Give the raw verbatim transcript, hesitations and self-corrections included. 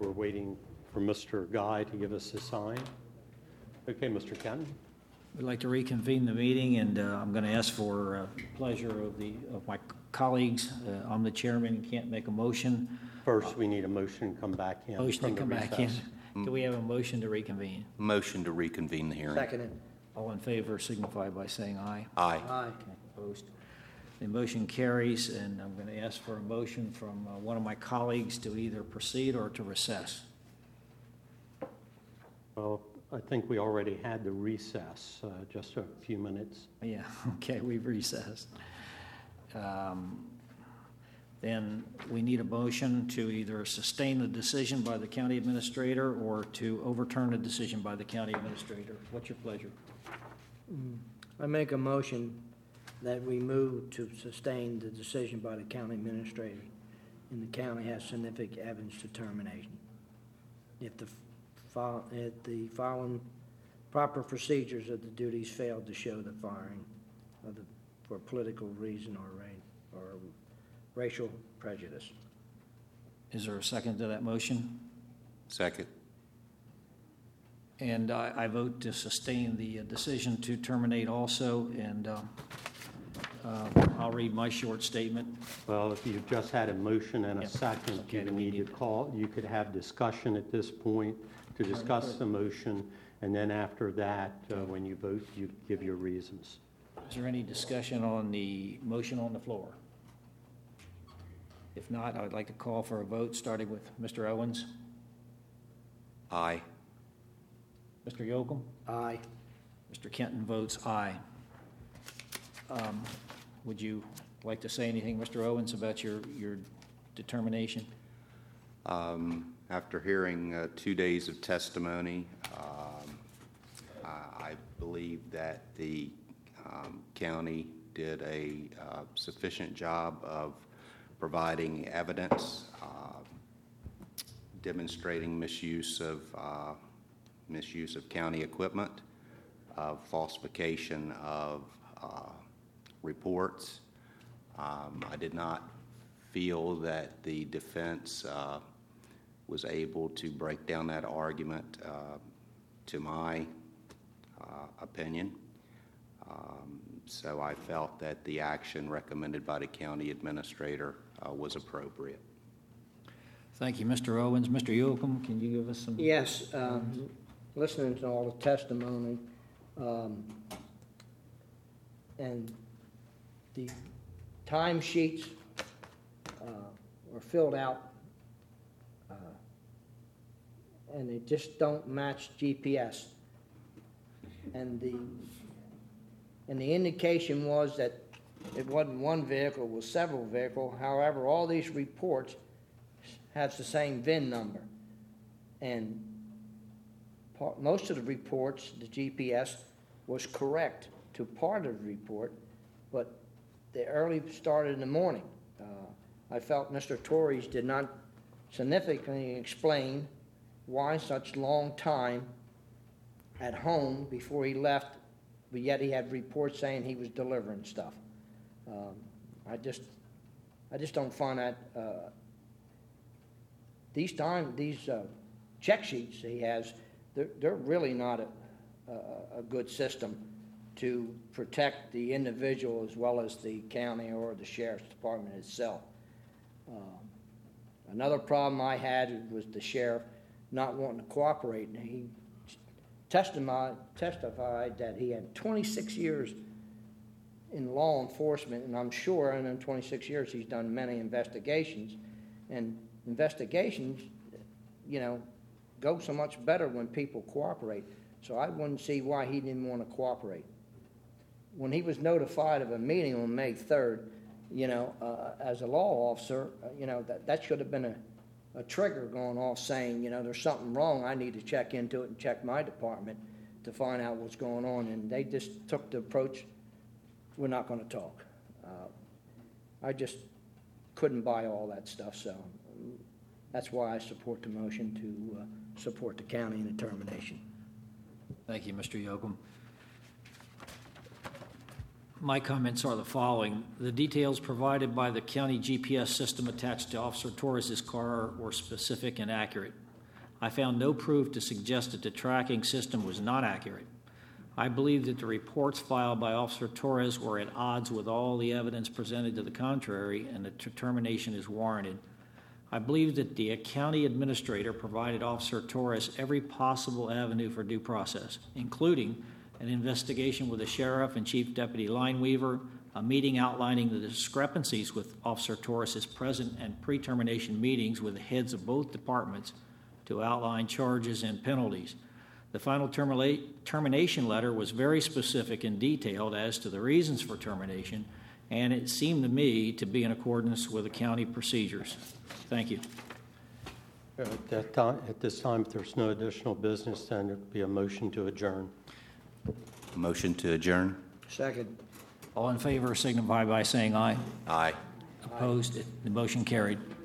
We're waiting for Mister Guy to give us a sign. Okay, Mister Kenton. We'd like to reconvene the meeting, and uh, I'm going to ask for uh, pleasure of the of my colleagues. Uh, I'm the chairman and can't make a motion. First, we need a motion to come back in. Motion to come recess. back in. Do we have a motion to reconvene? Motion to reconvene the hearing. Seconded. All in favor signify by saying aye. Aye. Aye. Okay, opposed. The motion carries, and I'm going to ask for a motion from uh, one of my colleagues to either proceed or to recess. Well, I think we already had the recess, uh, just a few minutes. Yeah, okay, we've recessed. Um, Then we need a motion to either sustain the decision by the county administrator or to overturn a decision by the county administrator. What's your pleasure? I make a motion that we move to sustain the decision by the county administrator, and the county has significant evidence to termination. If the, fo- if the following proper procedures of the duties failed to show the firing of the, for political reason or ra- or racial prejudice. Is there a second to that motion? Second. And I, I vote to sustain the uh, decision to terminate also, and uh, uh, I'll read my short statement. Well, if you've just had a motion and a Yep. second, Okay, you then we need to need- call, you could have discussion at this point to discuss the motion, and then after that, uh, when you vote, you give your reasons. Is there any discussion on the motion on the floor? If not, I would like to call for a vote, starting with Mister Owens. Aye. Mister Yoakum? Aye. Mister Kenton votes aye. Um, Would you like to say anything, Mister Owens, about your, your determination? Um, after hearing uh, two days of testimony, um, I, I believe that the um, county did a uh, sufficient job of providing evidence, uh, demonstrating misuse of uh, misuse of county equipment, of falsification of uh, reports. Um, I did not feel that the defense uh, was able to break down that argument uh, to my uh, opinion. Um, so I felt that the action recommended by the county administrator uh, was appropriate. Thank you, Mister Owens. Mister Yoakum, can you give us some? Yes, um, listening to all the testimony, um, and the timesheets uh, were filled out, uh, and they just don't match G P S. And the and the indication was that it wasn't one vehicle, it was several vehicles. However, all these reports has the same V I N number, and part, most of the reports, the G P S was correct to part of the report, but they early started in the morning. Uh, I felt Mister Torres did not significantly explain why such long time at home before he left, but yet he had reports saying he was delivering stuff. Um, I just, I just don't find that. Uh, these time, these uh, check sheets he has, they're, they're really not a, a, a good system to protect the individual as well as the county or the sheriff's department itself. Um, another problem I had was the sheriff not wanting to cooperate. And he testified, testified that he had twenty-six years in law enforcement, and I'm sure in twenty-six years he's done many investigations. And investigations, you know, go so much better when people cooperate. So I wouldn't see why he didn't want to cooperate. When he was notified of a meeting on May third, you know, uh, as a law officer, uh, you know, that, that should have been a, a trigger going off saying, you know, there's something wrong. I need to check into it and check my department to find out what's going on. And they just took the approach, we're not going to talk. Uh, I just couldn't buy all that stuff. So that's why I support the motion to uh, support the county in the termination. Thank you, Mister Yoakum. My comments are the following. The details provided by the county G P S system attached to Officer Torres' car were specific and accurate. I found no proof to suggest that the tracking system was not accurate. I believe that the reports filed by Officer Torres were at odds with all the evidence presented to the contrary, and the determination is warranted. I believe that the county administrator provided Officer Torres every possible avenue for due process, including an investigation with the sheriff and Chief Deputy Lineweaver, a meeting outlining the discrepancies with Officer Torres' present and pre-termination meetings with the heads of both departments to outline charges and penalties. The final termila- termination letter was very specific and detailed as to the reasons for termination, and it seemed to me to be in accordance with the county procedures. Thank you. At that time, at this time, if there's no additional business, then there'd be a motion to adjourn. Motion to adjourn? Second. All in favor signify by saying aye. Aye. Opposed? The motion carried.